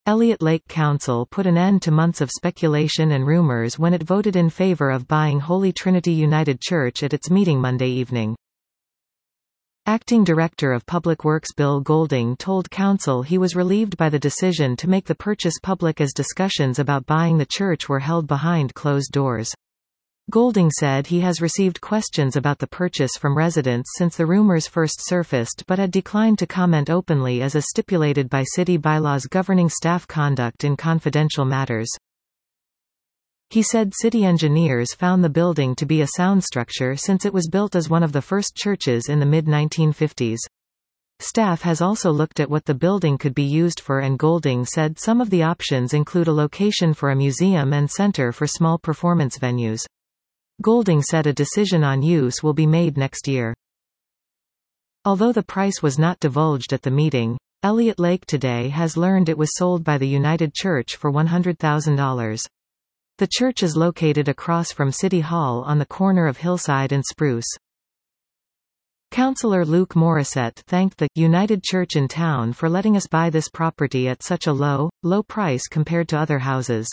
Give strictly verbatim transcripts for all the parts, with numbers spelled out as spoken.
Elliott Lake Council put an end to months of speculation and rumors when it voted in favor of buying Holy Trinity United Church at its meeting Monday evening. Acting Director of Public Works Bill Golding told Council he was relieved by the decision to make the purchase public as discussions about buying the church were held behind closed doors. Golding said he has received questions about the purchase from residents since the rumors first surfaced but had declined to comment openly as is stipulated by city bylaws governing staff conduct in confidential matters. He said city engineers found the building to be a sound structure since it was built as one of the first churches in the mid nineteen fifties. Staff has also looked at what the building could be used for, and Golding said some of the options include a location for a museum and center for small performance venues. Golding said a decision on use will be made next year. Although the price was not divulged at the meeting, Elliott Lake today has learned it was sold by the United Church for one hundred thousand dollars. The church is located across from City Hall on the corner of Hillside and Spruce. Councillor Luke Morissette thanked the United Church in town for letting us buy this property at such a low, low price compared to other houses.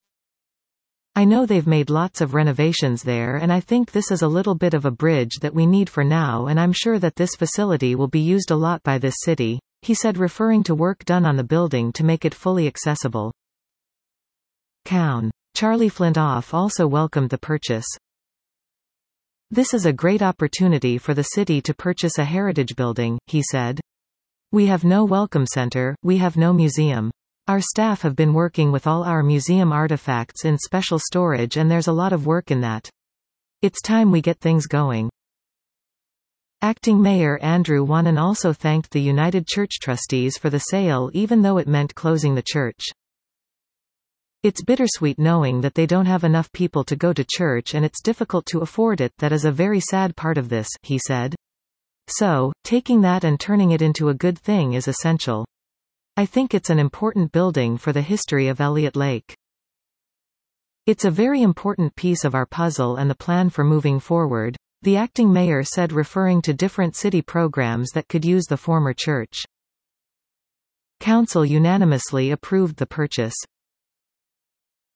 I know they've made lots of renovations there, and I think this is a little bit of a bridge that we need for now, and I'm sure that this facility will be used a lot by this city, he said, referring to work done on the building to make it fully accessible. Coun. Charlie Flintoff also welcomed the purchase. This is a great opportunity for the city to purchase a heritage building, he said. We have no welcome center, we have no museum. Our staff have been working with all our museum artifacts in special storage, and there's a lot of work in that. It's time we get things going. Acting Mayor Andrew Wanan also thanked the United Church trustees for the sale even though it meant closing the church. It's bittersweet knowing that they don't have enough people to go to church and it's difficult to afford it. That is a very sad part of this, he said. So, taking that and turning it into a good thing is essential. I think it's an important building for the history of Elliott Lake. It's a very important piece of our puzzle and the plan for moving forward, the acting mayor said, referring to different city programs that could use the former church. Council unanimously approved the purchase.